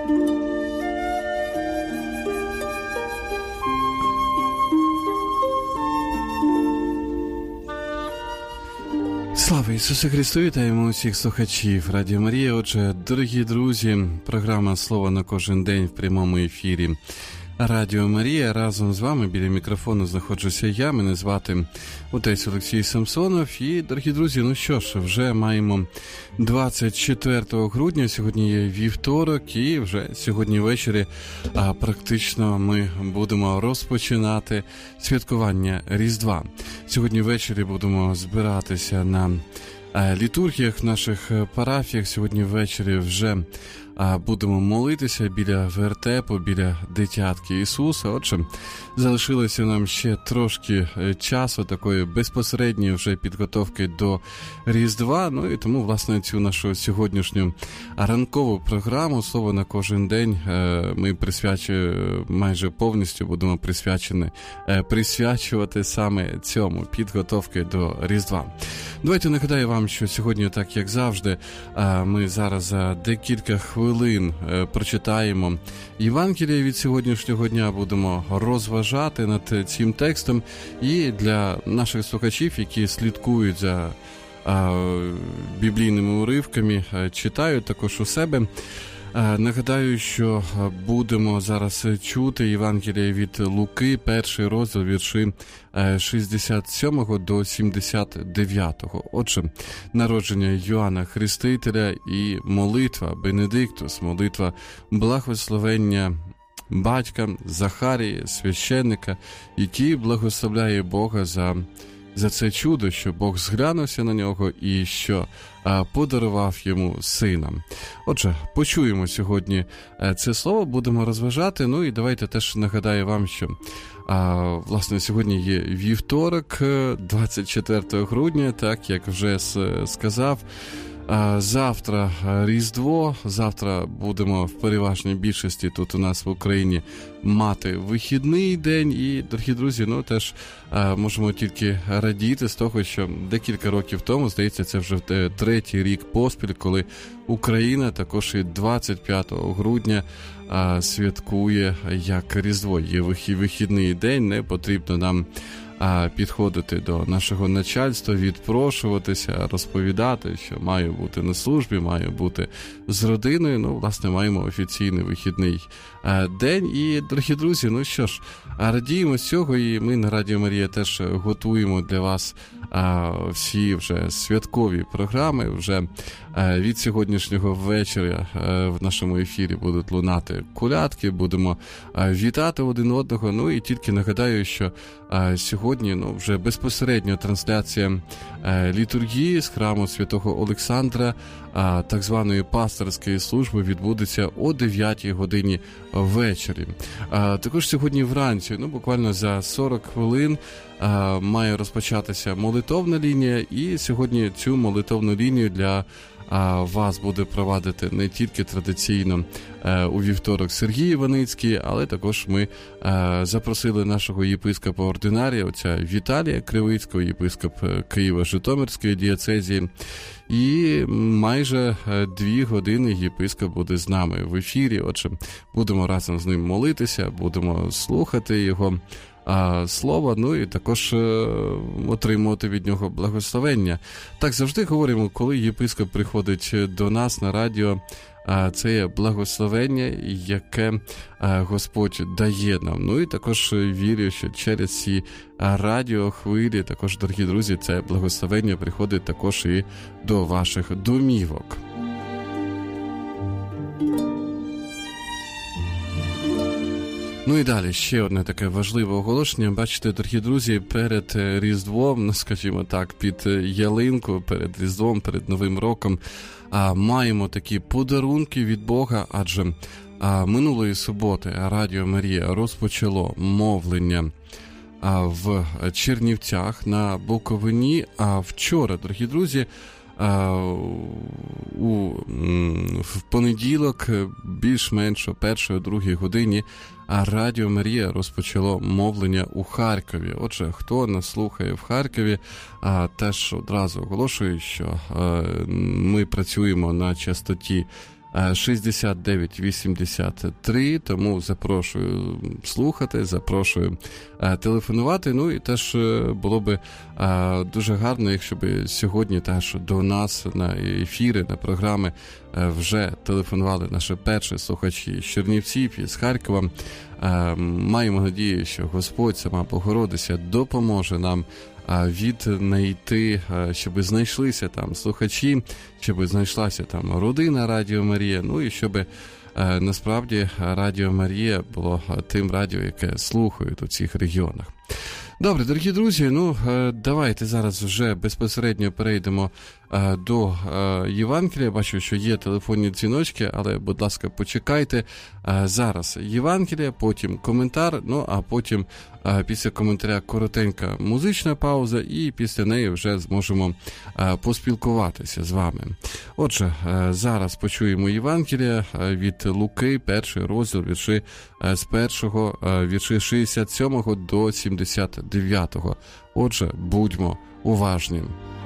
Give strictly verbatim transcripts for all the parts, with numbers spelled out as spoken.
Слава Ісусу Христу! Вітаємо усіх слухачів Радіо Марія. Отже, дорогі друзі, програма «Слово на кожен день» в прямому ефірі Радіо Марія. Разом з вами біля мікрофону знаходжуся я, мене звати отець Олексій Самсонов. І, дорогі друзі, ну що ж, вже маємо двадцять четвертого грудня, сьогодні є вівторок, і вже сьогодні ввечері а, практично ми будемо розпочинати святкування Різдва. Сьогодні ввечері будемо збиратися на а, літургіях в наших парафіях. Сьогодні ввечері вже а будемо молитися біля вертепу, біля дитятки Ісуса. Отже, залишилося нам ще трошки часу такої безпосередньої вже підготовки до Різдва. Ну і тому, власне, цю нашу сьогоднішню ранкову програму «Слово на кожен день» ми присвячуємо, майже повністю будемо присвячені, присвячувати саме цьому, підготовки до Різдва. Давайте нагадаю вам, що сьогодні, так як завжди, ми зараз за декілька хвилин прочитаємо Євангеліє від сьогоднішнього дня, будемо розважати над цим текстом. І для наших слухачів, які слідкують за біблійними уривками, читають також у себе, нагадаю, що будемо зараз чути Євангеліє від Луки, перший розділ, вірші шістдесят сьомого до сімдесят дев'ятого. Отже, народження Йоанна Хрестителя і молитва Бенедиктус, молитва благословення батька Захарії, священника, який благословляє Бога за за це чудо, що Бог зглянувся на нього і що а, подарував йому сина. Отже, почуємо сьогодні це слово, будемо розважати. Ну і давайте теж нагадаю вам, що а, власне сьогодні є вівторок, двадцять четвертого грудня, так як вже сказав. Завтра Різдво, завтра будемо в переважній більшості тут у нас в Україні мати вихідний день. І, дорогі друзі, ну теж можемо тільки радіти з того, що декілька років тому, здається, це вже третій рік поспіль, коли Україна також і двадцять п'ятого грудня святкує як Різдво. Є вихідний день, не потрібно нам А підходити до нашого начальства, відпрошуватися, розповідати, що маю бути на службі, маю бути з родиною. Ну, власне, маємо офіційний вихідний день. І, дорогі друзі, ну що ж, радіємо з цього, і ми на Радіо Марія теж готуємо для вас всі вже святкові програми. Вже від сьогоднішнього вечора в нашому ефірі будуть лунати колядки, будемо вітати один одного. Ну і тільки нагадаю, що сьогодні ну, вже безпосередньо трансляція літургії з храму Святого Олександра, так званої пасторської служби, відбудеться о дев'ятій годині ввечері. Також сьогодні вранці, ну буквально за сорок хвилин, має розпочатися молитовна лінія, і сьогодні цю молитовну лінію для вас буде провадити не тільки традиційно у вівторок Сергій Іваницький, але також ми запросили нашого єпископа-ординарія, отця Віталія Кривицького, єпископ Києво-Житомирської дієцезії. І майже дві години єпископ буде з нами в ефірі. Отже, будемо разом з ним молитися, будемо слухати його а, слова, ну і також е, отримувати від нього благословення. Так завжди говоримо, коли єпископ приходить до нас на радіо, а, це є благословення, яке а, Господь дає нам. Ну і також вірю, що через ці радіохвилі, також, дорогі друзі, це благословення приходить також і до ваших домівок. Ну і далі, ще одне таке важливе оголошення. Бачите, дорогі друзі, перед Різдвом, ну, скажімо так, під ялинку, перед Різдвом, перед Новим роком, а, маємо такі подарунки від Бога, адже а, минулої суботи Радіо Марія розпочало мовлення а, в Чернівцях на Буковині, а вчора, дорогі друзі, а, у, в понеділок, більш-менш о першій, о другій годині, а Радіо Марія розпочало мовлення у Харкові. Отже, хто нас слухає в Харкові, а, теж одразу оголошую, що а, ми працюємо на частоті шістдесят дев'ять вісімдесят три, тому запрошую слухати, запрошую телефонувати. Ну і теж було би дуже гарно, якщо б сьогодні теж до нас на ефіри, на програми вже телефонували наші перші слухачі з Чернівців і з Харкова. Маємо надію, що Господь, сама Богородиця, допоможе нам віднайти, щоб знайшлися там слухачі, щоб знайшлася там родина Радіо Марія, ну і щоб насправді Радіо Марія було тим радіо, яке слухають у цих регіонах. Добре, дорогі друзі, ну давайте зараз вже безпосередньо перейдемо до Євангелія. Бачу, що є телефонні дзвіночки, але, будь ласка, почекайте. Зараз Євангелія, потім коментар, ну а потім після коментаря коротенька музична пауза, і після неї вже зможемо поспілкуватися з вами. Отже, зараз почуємо Євангелія від Луки, перший розділ, вірші з першого, вірші шістдесят сьомого до сімдесят дев'ятого. Отже, будьмо уважні.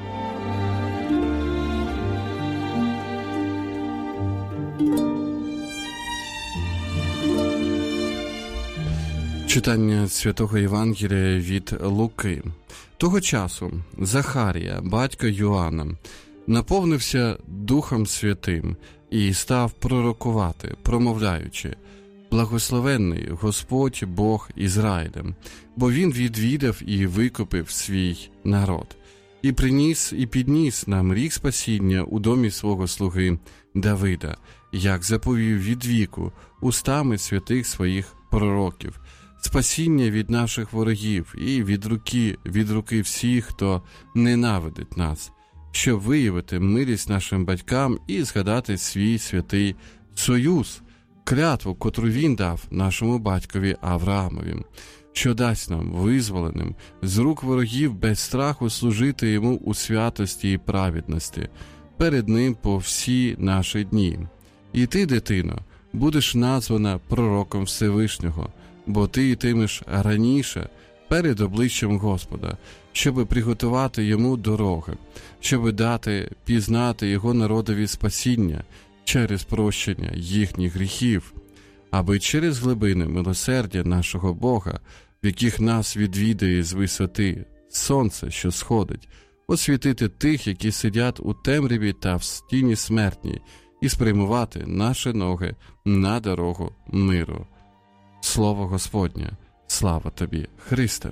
Читання Святого Євангелія від Луки. Того часу Захарія, батько Йоанна, наповнився Духом Святим і став пророкувати, промовляючи: «Благословенний Господь Бог Ізраїля, бо Він відвідав і викупив свій народ, і приніс і підніс нам ріг спасіння у домі свого слуги Давида, як заповів відвіку устами святих своїх пророків, спасіння від наших ворогів і від руки, від руки всіх, хто ненавидить нас, щоб виявити милість нашим батькам і згадати свій святий союз, клятву, котру він дав нашому батькові Авраамові, що дасть нам, визволеним з рук ворогів, без страху служити йому у святості і праведності перед ним по всі наші дні. І ти, дитино, будеш названа пророком Всевишнього, бо ти йтимеш раніше перед обличчям Господа, щоби приготувати йому дороги, щоби дати пізнати його народові спасіння через прощення їхніх гріхів, аби через глибини милосердя нашого Бога, в яких нас відвідає з висоти сонце, що сходить, освітити тих, які сидять у темряві та в тіні смертній, і спрямувати наші ноги на дорогу миру. Слово Господнє, слава тобі, Христе!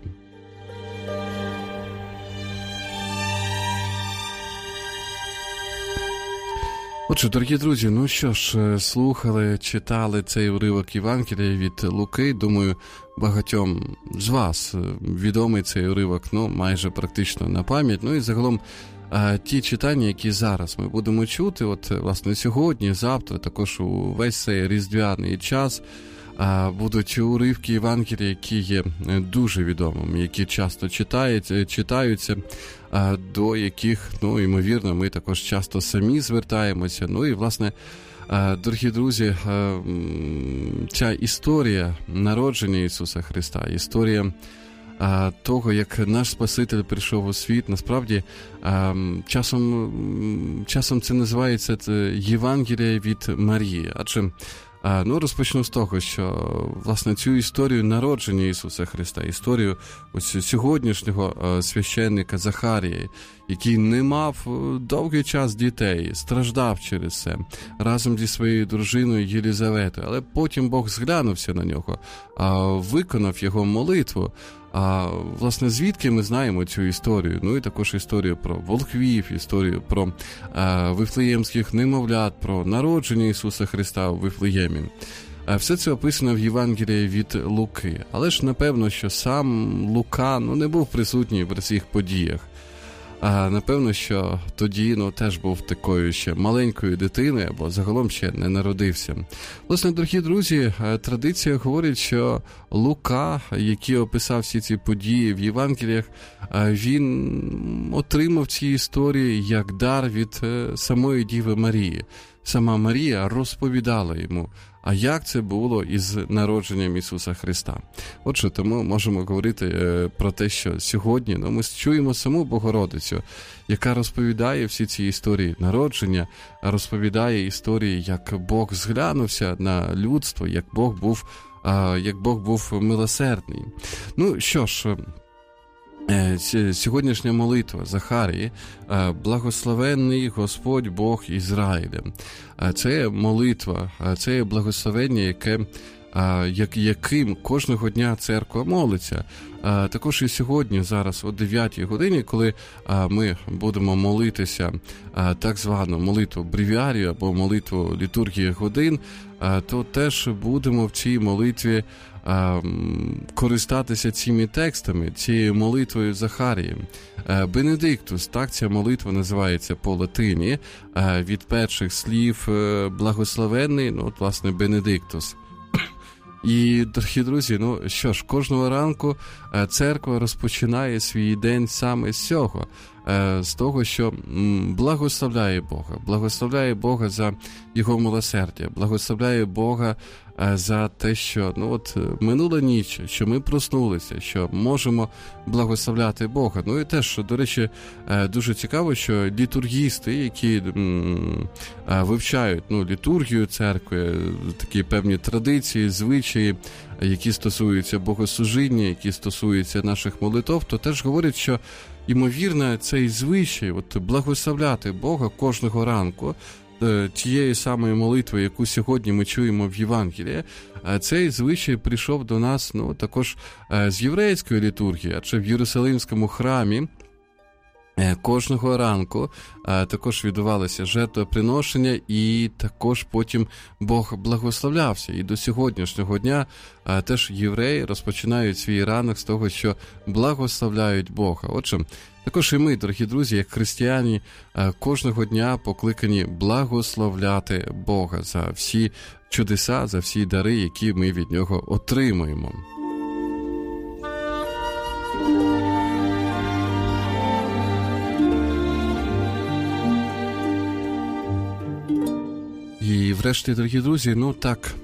Отже, дорогі друзі, ну що ж, слухали, читали цей уривок Євангелія від Луки. Думаю, багатьом з вас відомий цей уривок, ну, майже практично на пам'ять. Ну і загалом ті читання, які зараз ми будемо чути, от, власне, сьогодні, завтра, також у весь цей різдвяний час, будуть уривки Євангелія, які є дуже відомими, які часто читають, читаються, до яких, ну, ймовірно, ми також часто самі звертаємося. Ну і, власне, дорогі друзі, ця історія народження Ісуса Христа, історія того, як наш Спаситель прийшов у світ, насправді, часом, часом це називається Євангелія від Марії, адже Ну, розпочну з того, що, власне, цю історію народження Ісуса Христа, історію ось сьогоднішнього священника Захарії, який не мав довгий час дітей, страждав через це, разом зі своєю дружиною Єлізаветою, але потім Бог зглянувся на нього, виконав його молитву. А, власне, звідки ми знаємо цю історію? Ну і також історію про волхвів, історію про а, вифлеємських немовлят, про народження Ісуса Христа у Вифлеємі. А, все це описано в Євангелії від Луки. Але ж, напевно, що сам Лука ну, не був присутній в цих подіях. А, напевно, що тоді ну, теж був такою ще маленькою дитиною, або загалом ще не народився. Власне, дорогі друзі, традиція говорить, що Лука, який описав всі ці події в Євангеліях, він отримав ці історії як дар від самої Діви Марії. Сама Марія розповідала йому а як це було із народженням Ісуса Христа. Отже, тому можемо говорити е, про те, що сьогодні ну, ми чуємо саму Богородицю, яка розповідає всі ці історії народження, розповідає історії, як Бог зглянувся на людство, як Бог був, е, як Бог був милосердний. Ну, що ж, сьогоднішня молитва Захарії «Благословенний Господь Бог Ізраїля». Це молитва, це благословення, яке, яким кожного дня церква молиться. Також і сьогодні, зараз о дев'ятій годині, коли ми будемо молитися так звану молитву бревіарію або молитву літургії годин, то теж будемо в цій молитві користатися цими текстами, цією молитвою Захарії. Бенедиктус, так ця молитва називається по латині, від перших слів благословенний, ну от власне Бенедиктус. І, дорогі друзі, ну що ж, кожного ранку церква розпочинає свій день саме з цього, з того, що благословляє Бога, благословляє Бога за Його милосердя, благословляє Бога за те, що ну от минула ніч, що ми проснулися, що можемо благословляти Бога. Ну і теж, до речі, дуже цікаво, що літургісти, які м, вивчають ну, літургію церкви, такі певні традиції, звичаї, які стосуються богослужіння, які стосуються наших молитов, то теж говорять, що ймовірно, цей звичай, от благословляти Бога кожного ранку, тієї самої молитви, яку сьогодні ми чуємо в Євангелії, цей звичай прийшов до нас ну, також з єврейської літургії, адже в Єрусалимському храмі кожного ранку також відбувалося жертвоприношення, і також потім Бог благословлявся. І до сьогоднішнього дня теж євреї розпочинають свій ранок з того, що благословляють Бога. Отже, також і ми, дорогі друзі, як християни, кожного дня покликані благословляти Бога за всі чудеса, за всі дари, які ми від Нього отримуємо. І врешті, дорогі друзі, ну так,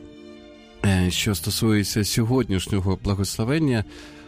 що стосується сьогоднішнього благословення,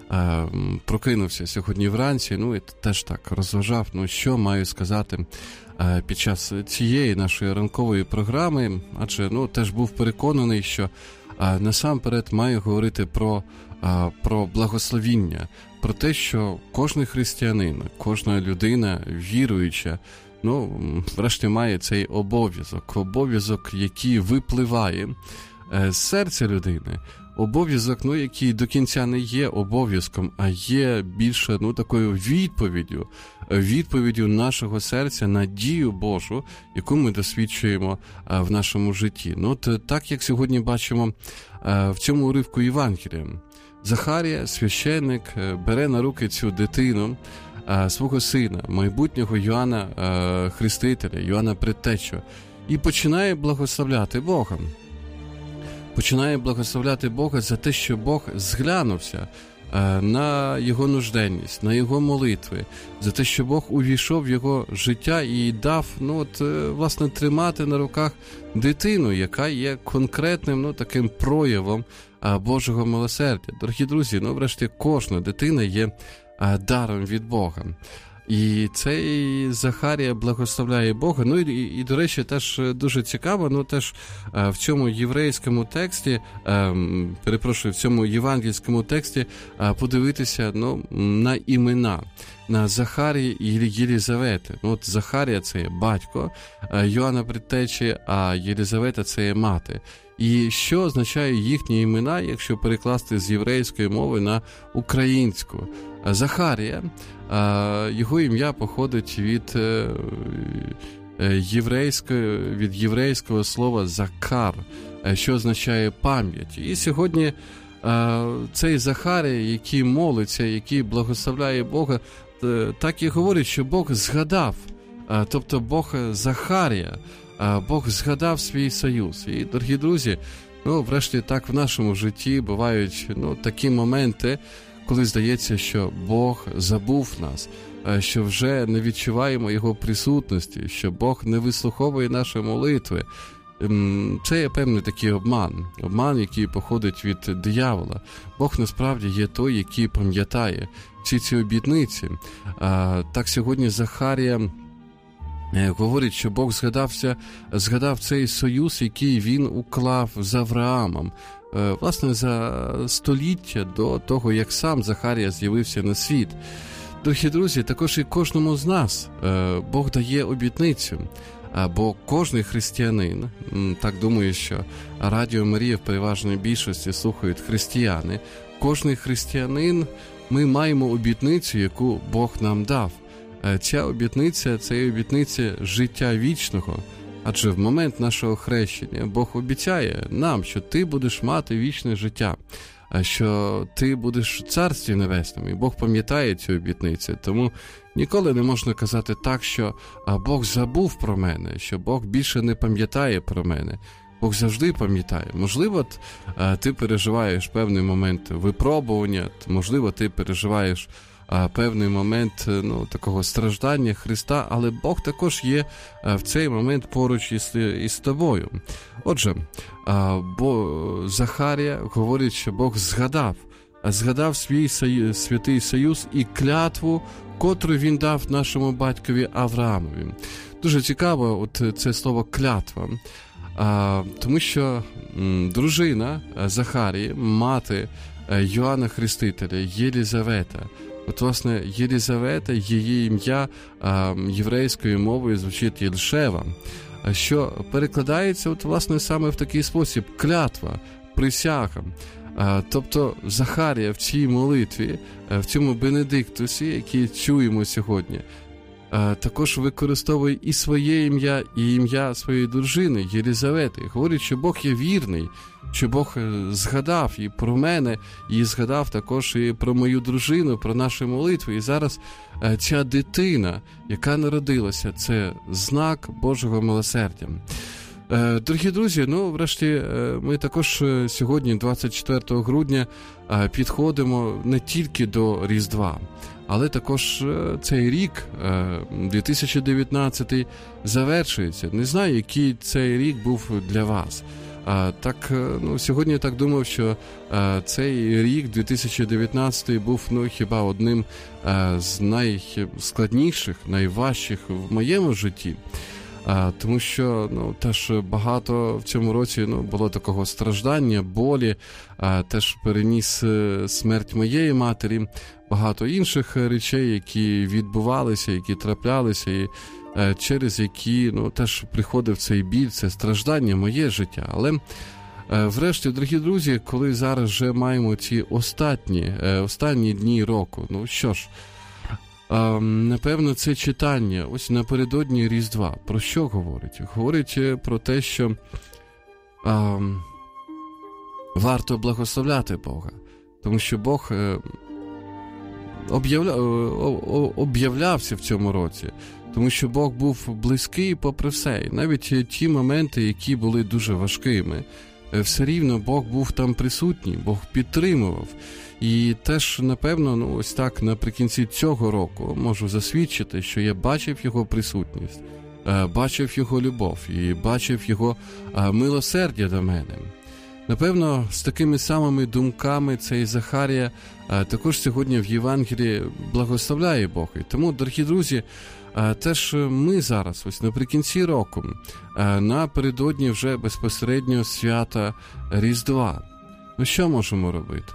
прокинувся сьогодні вранці, ну і теж так розважав, ну що маю сказати під час цієї нашої ранкової програми, адже ну теж був переконаний, що насамперед маю говорити про, про благословіння, про те, що кожен християнин, кожна людина віруюча, ну, врешті має цей обов'язок, обов'язок, який випливає з серця людини, обов'язок, ну, який до кінця не є обов'язком, а є більше, ну, такою відповіддю, відповіддю нашого серця на дію Божу, яку ми досвідчуємо в нашому житті. Ну, от так, як сьогодні бачимо в цьому уривку Євангелія. Захарія, священник, бере на руки цю дитину, свого сина, майбутнього Йоанна Хрестителя, Йоанна Предтечу, і починає благословляти Бога. Починає благословляти Бога за те, що Бог зглянувся на його нужденність, на його молитви, за те, що Бог увійшов в його життя і дав, ну от, власне, тримати на руках дитину, яка є конкретним, ну, таким проявом Божого милосердя. Дорогі друзі, ну, врешті, кожна дитина є даром від Бога. І цей Захарія благословляє Бога. Ну і, і, і до речі, теж дуже цікаво, ну теж в цьому єврейському тексті, е, перепрошую, в цьому євангельському тексті е, подивитися ну, на імена, на Захарії і Єлізавети. Ну, от Захарія – це є батько Йоанна Предтечі, а Єлізавета – це є мати. І що означає їхні імена, якщо перекласти з єврейської мови на українську? Захарія, його ім'я походить від єврейського, від єврейського слова «закар», що означає пам'ять. І сьогодні цей Захарія, який молиться, який благословляє Бога, так і говорить, що Бог згадав, тобто Бог Захарія, Бог згадав свій союз. І, дорогі друзі, ну, врешті так в нашому житті бувають ну, такі моменти, коли здається, що Бог забув нас, що вже не відчуваємо Його присутності, що Бог не вислуховує наші молитви. це є певний такий обман. Обман, який походить від диявола. Бог насправді є той, який пам'ятає всі ці обітниці. Так сьогодні Захарія говорить, що Бог згадався, згадав цей союз, який він уклав з Авраамом. Власне, за століття до того, як сам Захарія з'явився на світ. Дорогі друзі, також і кожному з нас Бог дає обітницю. Бо кожний християнин, так думаю, що Радіо Марія в переважній більшості слухають християни, кожний християнин, ми маємо обітницю, яку Бог нам дав. Ця обітниця – це обітниця життя вічного. Адже в момент нашого хрещення Бог обіцяє нам, що ти будеш мати вічне життя, що ти будеш в Царстві Небесному. І Бог пам'ятає цю обітницю. Тому ніколи не можна казати так, що Бог забув про мене, що Бог більше не пам'ятає про мене. Бог завжди пам'ятає. Можливо, ти переживаєш певний момент випробування, можливо, ти переживаєш певний момент ну, такого страждання Христа, але Бог також є в цей момент поруч із, із тобою. Отже, бо Захарія говорить, що Бог згадав, згадав свій союз, святий союз і клятву, котру він дав нашому батькові Авраамові. Дуже цікаво от це слово «клятва», тому що дружина Захарії, мати Йоанна Хрестителя, Єлізавета, от, власне, Єлізавета, її ім'я а, єврейською мовою звучить Єлшева, що перекладається, от, власне, саме в такий спосіб – клятва, присяга. А, тобто Захарія в цій молитві, в цьому Бенедиктусі, який чуємо сьогодні, а, також використовує і своє ім'я, і ім'я своєї дружини Єлізавети. Говорить, що Бог є вірний, що Бог згадав і про мене, і згадав також і про мою дружину, про нашу молитву. І зараз ця дитина, яка народилася, це знак Божого милосердя. Дорогі друзі, ну, врешті, ми також сьогодні, двадцять четвертого грудня, підходимо не тільки до Різдва, але також цей рік, дві тисячі дев'ятнадцятий, завершується. Не знаю, який цей рік був для вас. А, так, ну, сьогодні я так думав, що а, цей рік, дві тисячі дев'ятнадцятий, був, ну, хіба одним а, з найскладніших, найважчих в моєму житті. А, тому що, ну, теж багато в цьому році, ну, було такого страждання, болі, а, теж переніс смерть моєї матері, багато інших речей, які відбувалися, які траплялися, і через які, ну, теж приходив цей біль, це страждання, моє життя. Але врешті, дорогі друзі, коли зараз вже маємо ці останні, останні дні року, ну що ж, напевно, це читання ось напередодні Різдва. Про що говорить? Говорить про те, що а, варто благословляти Бога, тому що Бог об'явля... об'являвся в цьому році, тому що Бог був близький попри все. І навіть ті моменти, які були дуже важкими, все рівно Бог був там присутній, Бог підтримував. І теж, напевно, ну, ось так наприкінці цього року можу засвідчити, що я бачив Його присутність, бачив Його любов і бачив Його милосердя до мене. Напевно, з такими самими думками цей Захарія також сьогодні в Євангелії благословляє Бога. І тому, дорогі друзі, теж ми зараз, ось наприкінці року, напередодні вже безпосередньо свята Різдва, ну що можемо робити?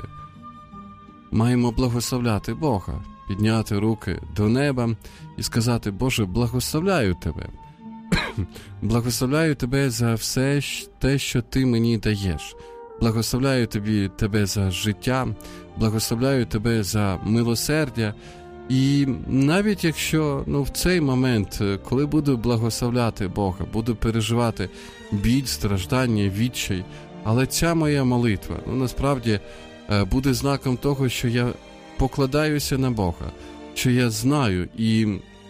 Маємо благословляти Бога, підняти руки до неба і сказати: Боже, благословляю Тебе. Благословляю Тебе за все те, що Ти мені даєш. Благословляю тобі, Тебе за життя, благословляю Тебе за милосердя. І навіть якщо, ну, в цей момент, коли буду благословляти Бога, буду переживати біль, страждання, відчай, але ця моя молитва, ну, насправді, буде знаком того, що я покладаюся на Бога, що я знаю і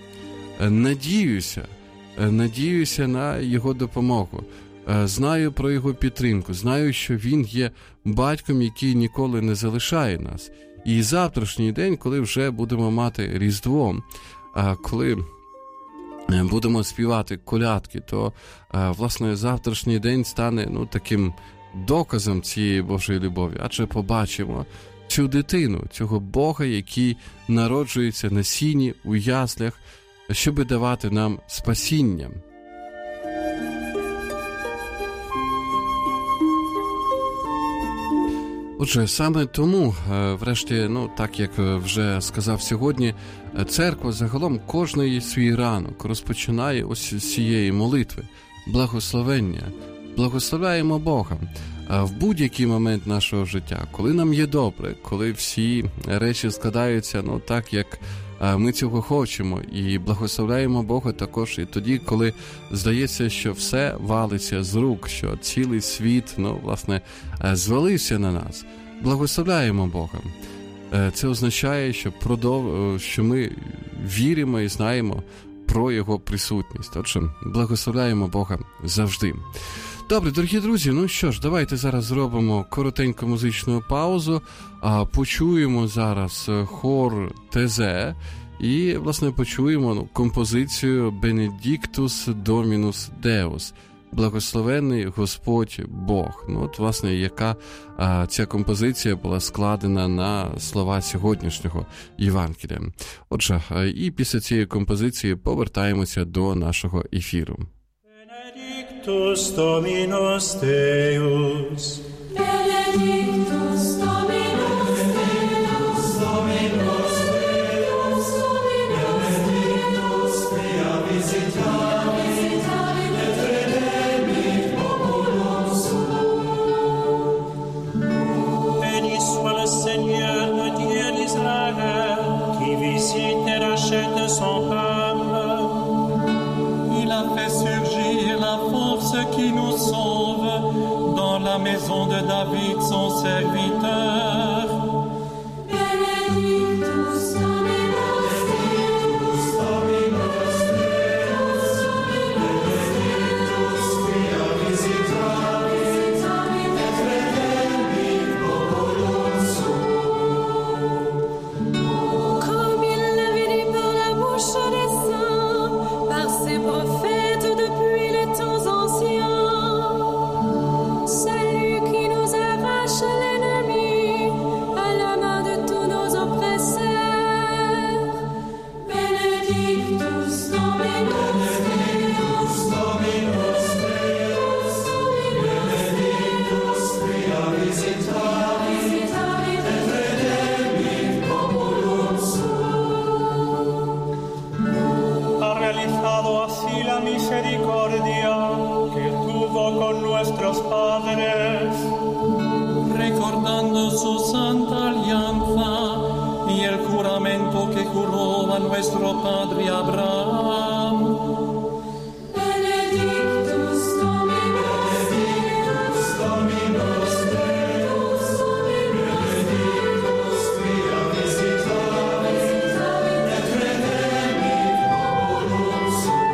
надіюся, надіюся на Його допомогу, знаю про Його підтримку, знаю, що Він є батьком, який ніколи не залишає нас. І завтрашній день, коли вже будемо мати Різдво, коли будемо співати колядки, то, власне, завтрашній день стане, ну, таким доказом цієї Божої любові, адже побачимо цю дитину, цього Бога, який народжується на сіні, у яслях, щоби давати нам спасіння. Отже, саме тому, врешті, ну, так як вже сказав сьогодні, церква загалом кожний свій ранок розпочинає ось з цієї молитви, благословення. Благословляємо Бога в будь-який момент нашого життя, коли нам є добре, коли всі речі складаються, ну, так, як ми цього хочемо, і благословляємо Бога також і тоді, коли здається, що все валиться з рук, що цілий світ, ну, власне, звалився на нас. Благословляємо Бога. Це означає, що, продов... що ми віримо і знаємо про Його присутність. Отже, благословляємо Бога завжди. Добре, дорогі друзі, ну що ж, давайте зараз зробимо коротеньку музичну паузу, а почуємо зараз хор ТЗ і, власне, почуємо ну, композицію «Benedictus Dominus Deus» – «Благословенний Господь Бог». Ну, от, власне, яка а, ця композиція була складена на слова сьогоднішнього Євангелія. Отже, а, і після цієї композиції повертаємося до нашого ефіру. Benedictus Dominus Deus, Benedictus Dominus Deus, Dominus Deus, Dominus Deus, quia visitavit, et redemit populum suum. Béni soit le Seigneur, le Dieu d'Israël, qui visite et rachète son peuple. Il a fait surgir la force qui nous sauve dans la maison de David, son serviteur. Benedictus Dominus Deus, Dominus Deus, Benedictus quia visitavit, et redemit populum suum. Comme il l'avait dit par la bouche des saints, par ses prophètes depuis les temps anciens, celui qui nous arrache l'ennemi à la main de tous nos oppresseurs. Benedictus Dominus Deus, Dominus Deus, Benedictus quia visitavit, et redemit populum suum. Ha realizado así la misericordia que tuvo con nuestros padres, recordando su santa alianza y el juramento que juró a nuestro padre Abraham. Benedictus Dominus Deus, Dominus Deus, Benedictus quia visitavit, et redemit populum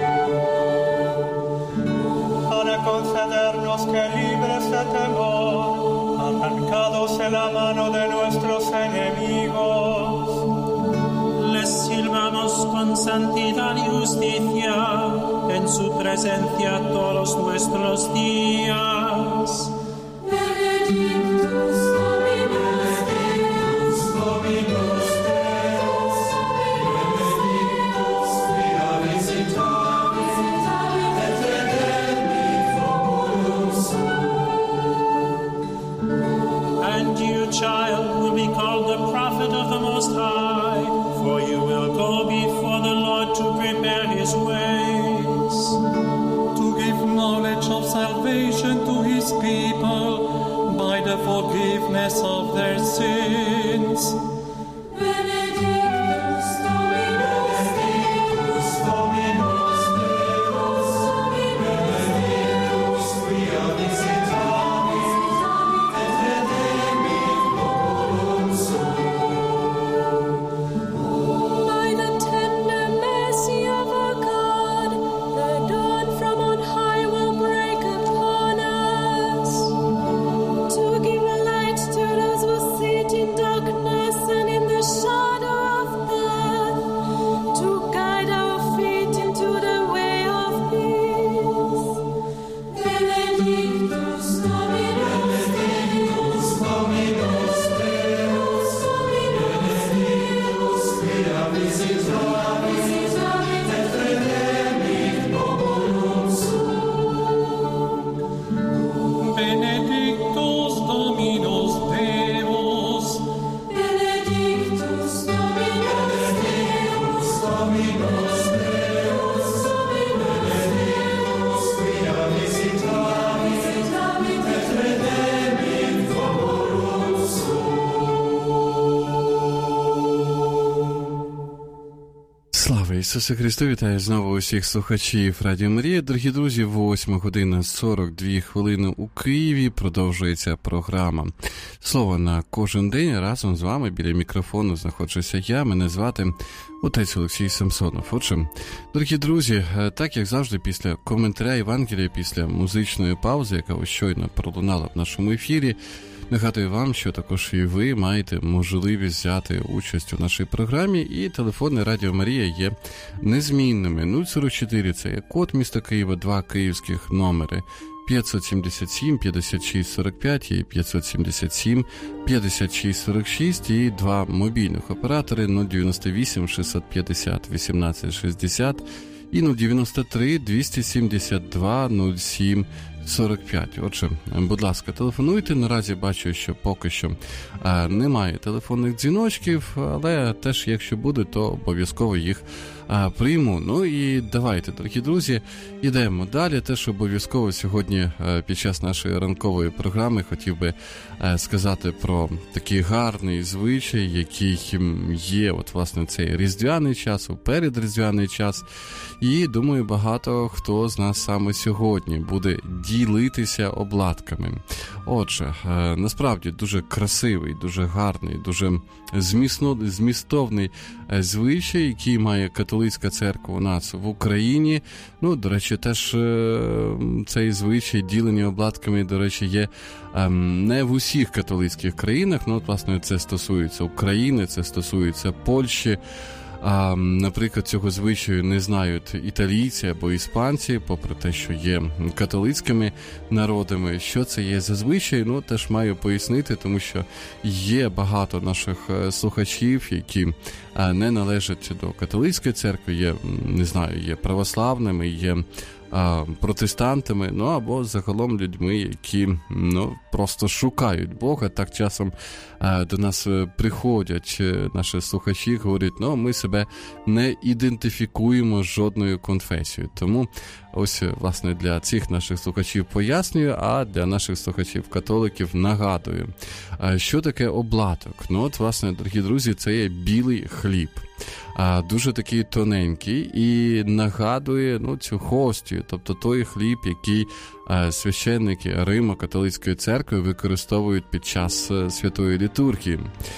suum. Para concedernos que libres de temor, arrancados de la mano de nuestros enemigos, les sirvamos con santidad y justicia en su presencia todos nuestros días. Benedictus Dominus Deus, Dominus Deus, Benedictus quia visitavit, et redemit populum suum. And you, child, will be called the prophet of the Most High, for you will go before the Lord to prepare his ways, to give knowledge of salvation to his people by the forgiveness of their sins. Benedictus Dominus Deus, Dominus Deus, Benedictus quia visitavit, et redemit populum suum. By the tender mercy of our God, the dawn from on high will break upon us, to give light to those who sit in darkness and in the shadow Ісусе Христу, вітаю знову усіх слухачів Радіо Марія. Дорогі друзі, восьма година сорок дві хвилини у Києві. Продовжується програма «Слово на кожен день». Разом з вами біля мікрофону знаходжуся я. Мене звати отець Олексій Самсонов. Отже, дорогі друзі, так як завжди після коментаря Євангелія, після музичної паузи, яка ось щойно пролунала в нашому ефірі, нагадую вам, що також і ви маєте можливість взяти участь у нашій програмі, і телефони Радіо Марія є незмінними. нуль сорок чотири – це є код міста Києва, два київських номери п'ятсот сімдесят сім п'ятдесят шість сорок п'ять і п'ятсот сімдесят сім п'ятдесят шість сорок шість, і два мобільних оператори нуль дев'яносто вісім шістсот п'ятдесят вісімнадцять шістдесят і нуль дев'яносто три двісті сімдесят два нуль сім сорок п'ять. Отже, будь ласка, телефонуйте. Наразі бачу, що поки що а, немає телефонних дзвіночків, але теж, якщо буде, то обов'язково їх а, прийму. Ну і давайте, дорогі друзі, йдемо далі. Теж обов'язково сьогодні а, під час нашої ранкової програми хотів би а, сказати про такий гарний звичай, який є, от, власне, цей різдвяний час, передріздвяний час. І, думаю, багато хто з нас саме сьогодні буде ділитися обладками. Отже, насправді дуже красивий, дуже гарний, дуже змісно, змістовний звичай, який має католицька церква у нас в Україні. Ну, до речі, теж цей звичай ділення обладками, до речі, є не в усіх католицьких країнах. Ну, от, власне, це стосується України, це стосується Польщі. А, наприклад, цього звичаю не знають італійці або іспанці, попри те, що є католицькими народами. Що це є за звичай? Ну, теж маю пояснити, тому що є багато наших слухачів, які а, не належать до католицької церкви, є, не знаю, є православними, є а, протестантами, ну, або загалом людьми, які, ну, просто шукають Бога. Так часом а, до нас приходять наші слухачі, говорять, ну, ми себе не ідентифікуємо з жодною конфесією. Тому ось, власне, для цих наших слухачів пояснюю, а для наших слухачів-католиків нагадую. А, що таке обладок? Ну, от, власне, дорогі друзі, це є білий хліб. А, дуже такий тоненький і нагадує, ну, цю хостію, тобто той хліб, який а, священники Римо-католицької церкви використовують під час а, святої літургії.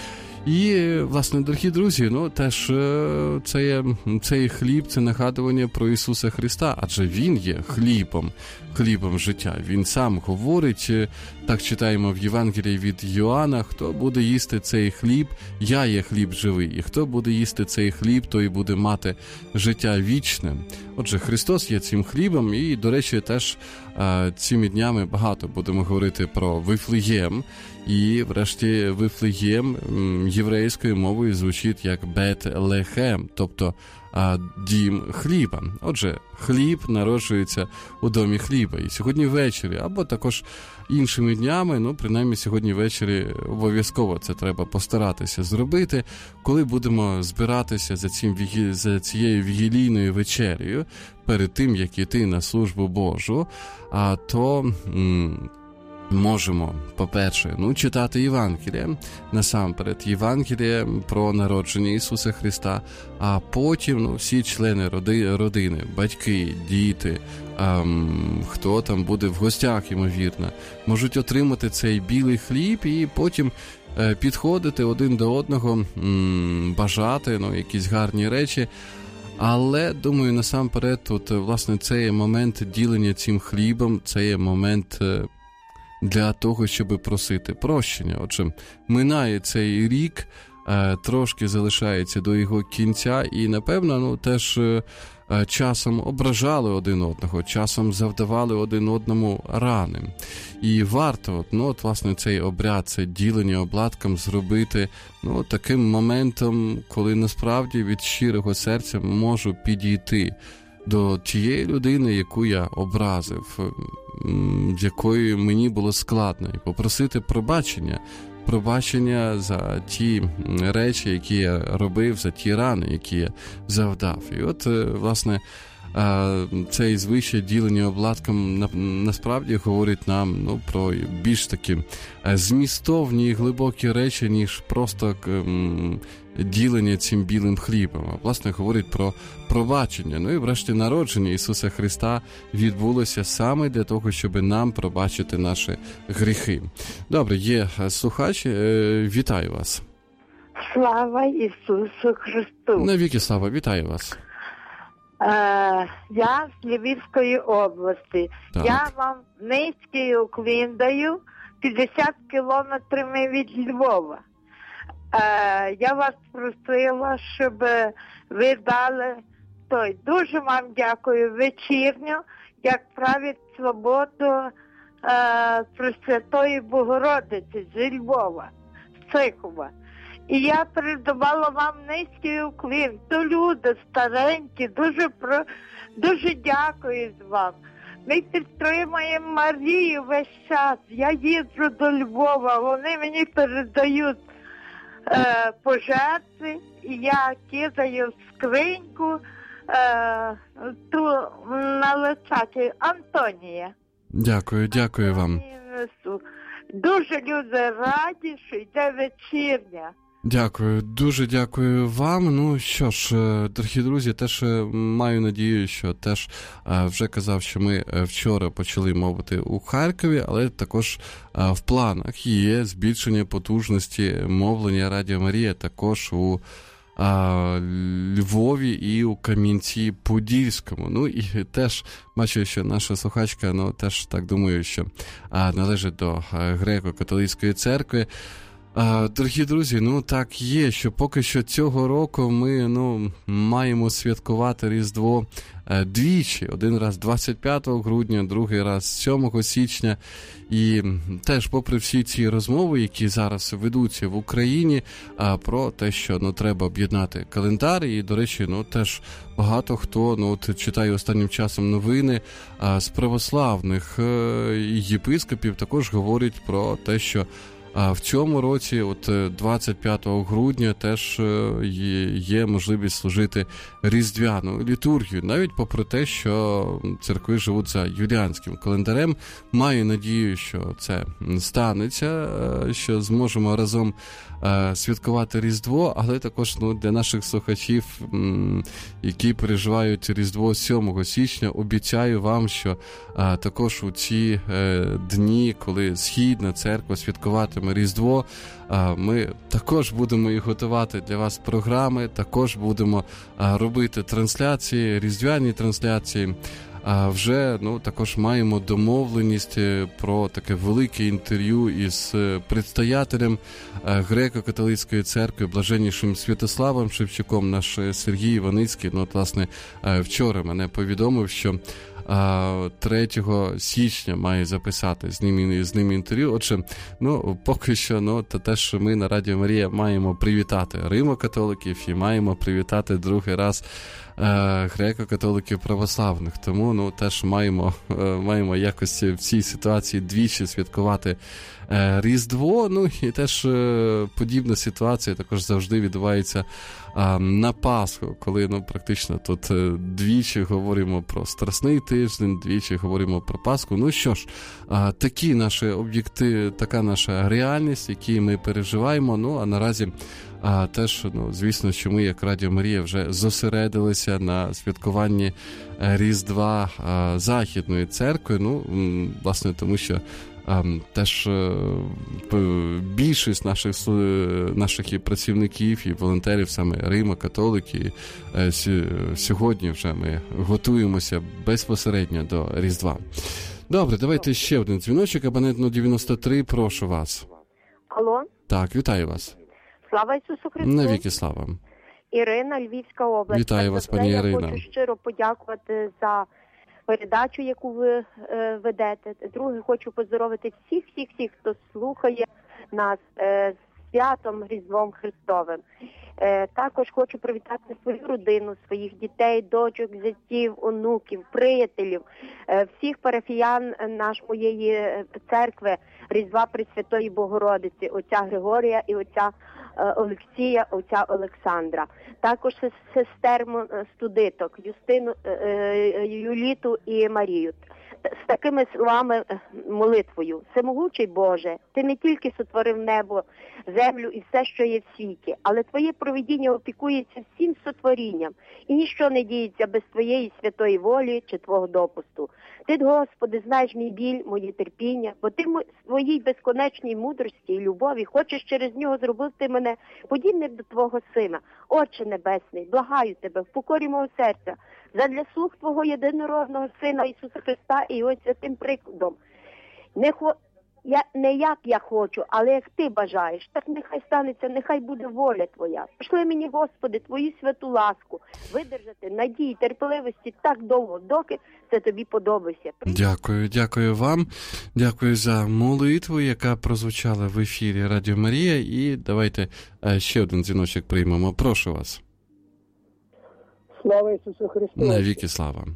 І, власне, дорогі друзі, ну, теж це, цей хліб – це нагадування про Ісуса Христа, адже Він є хлібом, хлібом життя. Він сам говорить, так читаємо в Євангелії від Йоанна, хто буде їсти цей хліб, я є хліб живий, і хто буде їсти цей хліб, той буде мати життя вічне. Отже, Христос є цим хлібом, і, до речі, теж а, цими днями багато будемо говорити про Вифлеєм. І, врешті, Вифлеєм єврейською мовою звучить як Бет-Лехем, тобто а, дім хліба. Отже, хліб народжується у домі хліба. І сьогодні ввечері, або також іншими днями, ну, принаймні сьогодні ввечері обов'язково це треба постаратися зробити, коли будемо збиратися за, цим, за цією вігілійною вечерею, перед тим, як іти на службу Божу, а то... М- Можемо, по-перше, ну, читати Євангеліє, насамперед Євангеліє про народження Ісуса Христа, а потім, ну, всі члени роди, родини, батьки, діти, ем, хто там буде в гостях, ймовірно, можуть отримати цей білий хліб і потім е, підходити один до одного, м, бажати, ну, якісь гарні речі. Але, думаю, насамперед, тут, власне, це є момент ділення цим хлібом, це є момент... Е, для того, щоб просити прощення. Отже, минає цей рік, е, трошки залишається до його кінця, і, напевно, ну, теж е, часом ображали один одного, часом завдавали один одному рани. І варто, ну, от, власне, цей обряд, це ділення обладком зробити, ну, таким моментом, коли насправді від щирого серця можу підійти до тієї людини, яку я образив, з якою мені було складно, і попросити пробачення, пробачення за ті речі, які я робив, за ті рани, які я завдав. І от, власне, цей звичай ділення обладком на, насправді говорить нам ну, про більш такі змістовні і глибокі речі, ніж просто м, ділення цим білим хлібом. А власне говорить про пробачення. Ну і врешті народження Ісуса Христа відбулося саме для того, щоб нам пробачити наші гріхи. Добре, є слухач, вітаю вас. Слава Ісусу Христу! Навіки слава, вітаю вас. Е, я з Львівської області. Так. Я вам низький уклін даю, п'ятдесят кілометрів від Львова. Е, я вас просила, щоб ви дали той. Дуже вам дякую вечірню, як править свободу е, Пресвятої Богородиці з Львова, з Цихова. І я передавала вам низький уклін. То люди старенькі, дуже про дуже дякую вам. Ми підтримуємо Марію весь час. Я їжджу до Львова, вони мені передають е, пожертви, і я кидаю в скриньку е, ту на личаті Антонія. Дякую, дякую вам. Дуже люди раді, що йде вечірня. Дякую, дуже дякую вам. Ну що ж, дорогі друзі, теж маю надію, що теж вже казав, що ми вчора почали мовити у Харкові, але також в планах є збільшення потужності мовлення Радіо Марія також у Львові і у Кам'янці-Подільському. Ну і теж бачу, що наша слухачка, ну теж так думаю, що належить до греко-католицької церкви. Дорогі друзі, ну так є, що поки що цього року ми ну, маємо святкувати Різдво двічі. Один раз двадцять п'ятого грудня, другий раз сьомого січня. І теж попри всі ці розмови, які зараз ведуться в Україні, про те, що ну, треба об'єднати календар. І, до речі, ну теж багато хто ну, от, читає останнім часом новини з православних єпископів також говорять про те, що А в цьому році, от двадцять п'ятого грудня, теж є, є можливість служити різдвяну літургію, навіть попри те, що церкви живуть за юліанським календарем. Маю надію, що це станеться, що зможемо разом святкувати Різдво, але також ну, для наших слухачів, які переживають Різдво сьомого січня, обіцяю вам, що також у ці дні, коли Східна церква святкуватиме Різдво, ми також будемо і готувати для вас програми, також будемо робити трансляції, різдвяні трансляції. А вже ну, також маємо домовленість про таке велике інтерв'ю із предстоятелем греко-католицької церкви, блаженнішим Святославом Шевчуком. Наш Сергій Іваницький, ну, от, власне, вчора мене повідомив, що третього січня має записати з ним, з ним інтерв'ю. Отже, ну, поки що, ну, то теж ми на Радіо Марія маємо привітати римо-католиків і маємо привітати другий раз греко-католиків православних. Тому, ну, теж маємо, маємо якось в цій ситуації двічі святкувати Різдво. Ну, і теж подібна ситуація також завжди відбувається на Пасху, коли, ну, практично тут двічі говоримо про Страсний тиждень, двічі говоримо про Пасху. Ну, що ж, такі наші об'єкти, така наша реальність, які ми переживаємо. Ну, а наразі А теж, ну, звісно, що ми, як Радіо Марія, вже зосередилися на святкуванні Різдва Західної церкви. Ну, власне, тому що а, теж більшість наших, наших працівників і волонтерів, саме Римо-католики, сьогодні вже ми готуємося безпосередньо до Різдва. Добре, давайте ще один дзвіночок. Абонент дев'яносто три, прошу вас. Алло? Так, вітаю вас. Слава Ісусу Христу. Навіки слава. Ірина, Львівська область. Вітаю вас, пані я Ірина. Я хочу щиро подякувати за передачу, яку ви е, ведете. Друге, хочу поздоровити всіх-всіх-всіх, хто слухає нас е, з святом Різдвом Христовим. Е, також хочу привітати свою родину, своїх дітей, дочок, зятів, онуків, приятелів, е, всіх парафіян наш моєї церкви Різдва Пресвятої Богородиці, отця Григорія і отця Олексія, отця Олександра. Також сестер студиток Юстину, Юліту і Марію. З такими словами, молитвою: Всемогучий Боже, Ти не тільки сотворив небо, землю і все, що є в світі, але Твоє провидіння опікується всім сотворінням, і ніщо не діється без Твоєї святої волі чи Твого допусту. Ти, Господи, знаєш мій біль, моє терпіння, бо Ти в своїй безконечній мудрості і любові хочеш через нього зробити мене подібним до Твого Сина. Отче Небесний, благаю Тебе, в покорі мого серця, задля слуг Твого єдинородного Сина Ісуса Христа і його святим прикладом. Не, хо... я... не як я хочу, але як Ти бажаєш, так нехай станеться, нехай буде воля Твоя. Пошли мені, Господи, Твою святу ласку, видержати надії, терпеливості так довго, доки це Тобі подобається. Дякую, дякую вам. Дякую за молитву, яка прозвучала в ефірі Радіо Марія. І давайте ще один дзвіночок приймемо. Прошу вас. Слава Ісусу Христу! Навіки слава!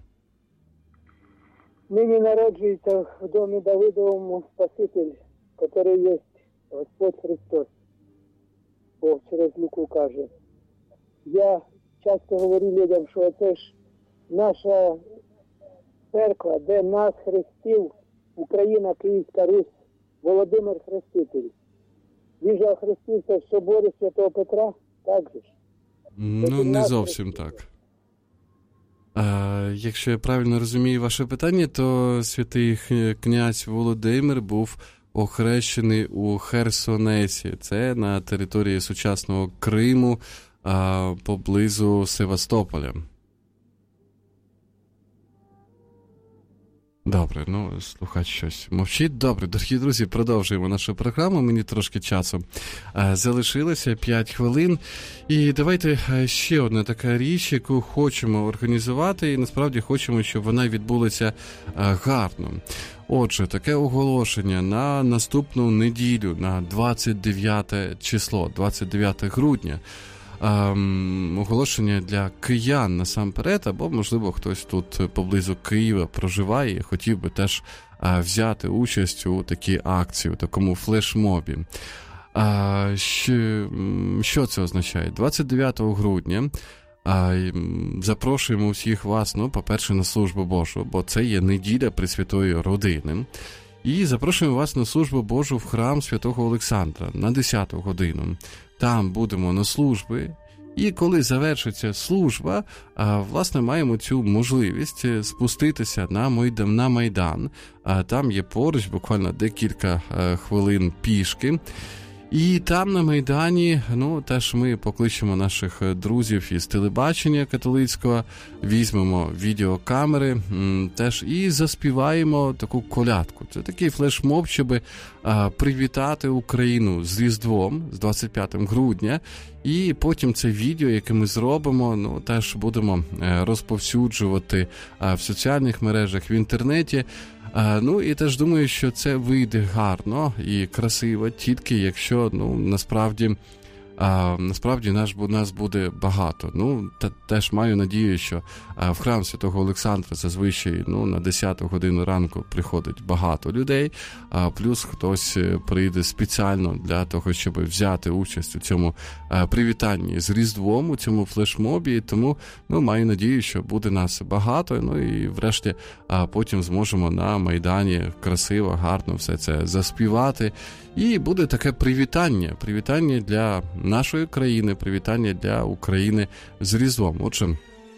Нині народжується в домі Давидовому Спаситель, який є Господь Христос. Бог через Луку каже. Я часто говорю людям, що це ж наша церква, де нас хрестив Україна, Київська Русь, Володимир Хреститель. Він же охрестився в соборі Святого Петра, так же ж? Ну, не зовсім так. А, якщо я правильно розумію ваше питання, то святий князь Володимир був охрещений у Херсонесі. Це на території сучасного Криму, а, поблизу Севастополя. Добре, ну, слухач щось мовчить. Добре, дорогі друзі, продовжуємо нашу програму. Мені трошки часу а, залишилося, п'ять хвилин. І давайте ще одна така річ, яку хочемо організувати, і насправді хочемо, щоб вона відбулася а, гарно. Отже, таке оголошення на наступну неділю, на двадцять дев'яте число, двадцять дев'яте грудня. Um, оголошення для киян насамперед, або, можливо, хтось тут поблизу Києва проживає і хотів би теж uh, взяти участь у такій акції, у такому флешмобі. Uh, що, що це означає? двадцять дев'ятого грудня uh, запрошуємо всіх вас, ну, по-перше, на службу Божу, бо це є неділя Пресвятої Родини. І запрошуємо вас на службу Божу в храм Святого Олександра на десяту годину. Там будемо на службі, і коли завершиться служба, власне, маємо цю можливість спуститися на Майдан. На Майдан. Там є поруч, буквально декілька хвилин пішки. І там на Майдані, ну, теж ми покличемо наших друзів із телебачення католицького, візьмемо відеокамери, теж і заспіваємо таку колядку. Це такий флешмоб, щоб а, привітати Україну з Різдвом, з двадцять п'ятого грудня, і потім це відео, яке ми зробимо, ну, теж будемо розповсюджувати а, в соціальних мережах, в інтернеті. А, ну, і теж думаю, що це вийде гарно і красиво, тільки якщо, ну, насправді, а, насправді наш, нас буде багато. Ну, та, теж маю надію, що а, в храм Святого Олександра зазвичай, ну, на десяту годину ранку приходить багато людей, а плюс хтось прийде спеціально для того, щоб взяти участь у цьому а, привітанні з Різдвом, у цьому флешмобі, тому, ну, маю надію, що буде нас багато, ну, і врешті а потім зможемо на Майдані красиво, гарно все це заспівати. І буде таке привітання, привітання для нашої країни, привітання для України з Різдвом. Отже,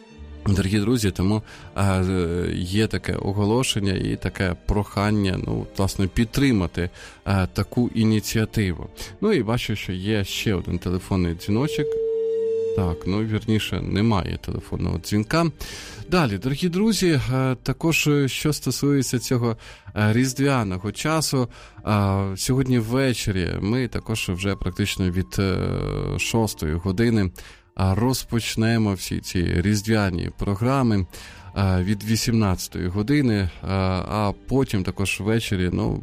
дорогі друзі, тому а, є таке оголошення і таке прохання, ну, власне, підтримати а, таку ініціативу. Ну і бачу, що є ще один телефонний дзвіночок. Так, ну, вірніше, немає телефонного дзвінка. Далі, дорогі друзі, також, що стосується цього різдвяного часу, сьогодні ввечері ми також вже практично від шостої години розпочнемо всі ці різдвяні програми від вісімнадцятої години, а потім також ввечері, ну,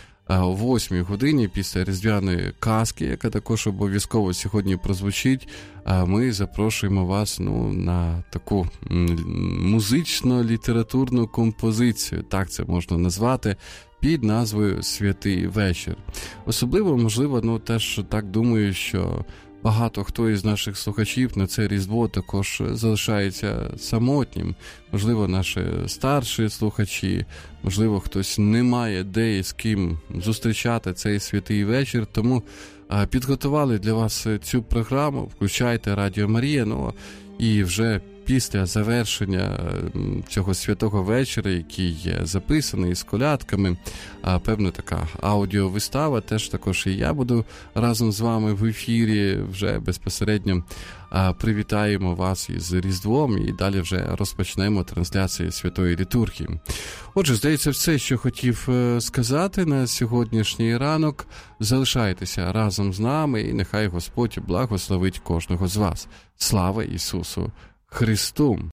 о восьмій годині після різдвяної казки, яка також обов'язково сьогодні прозвучить, ми запрошуємо вас, ну, на таку музично-літературну композицію, так це можна назвати, під назвою «Святий вечір». Особливо, можливо, ну теж так думаю, що багато хто із наших слухачів на це Різдво також залишається самотнім. Можливо, наші старші слухачі, можливо, хтось не має де і з ким зустрічати цей святий вечір, тому підготували для вас цю програму. Включайте Радіо Марія, ну і вже після завершення цього святого вечора, який є записаний з колядками, певна така аудіовистава, теж також і я буду разом з вами в ефірі, вже безпосередньо привітаємо вас із Різдвом і далі вже розпочнемо трансляцію Святої Літургії. Отже, здається, все, що хотів сказати на сьогоднішній ранок. Залишайтеся разом з нами і нехай Господь благословить кожного з вас. Слава Ісусу Христу!